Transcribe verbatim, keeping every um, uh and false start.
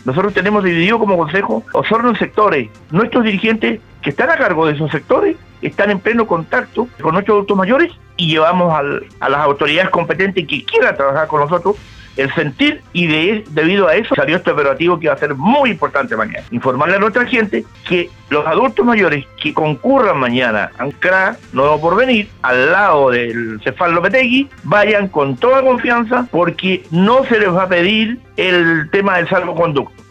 Nosotros tenemos dividido como consejo Osorno en sectores. Nuestros dirigentes que están a cargo de esos sectores están en pleno contacto con nuestros adultos mayores y llevamos al, a las autoridades competentes que quieran trabajar con nosotros el sentir, y de, debido a eso salió este operativo que va a ser muy importante mañana. Informarle a nuestra gente que los adultos mayores que concurran mañana a C R A Nuevo Porvenir, al lado del Cefal Lopetegui, vayan con toda confianza porque no se les va a pedir el tema del salvoconducto.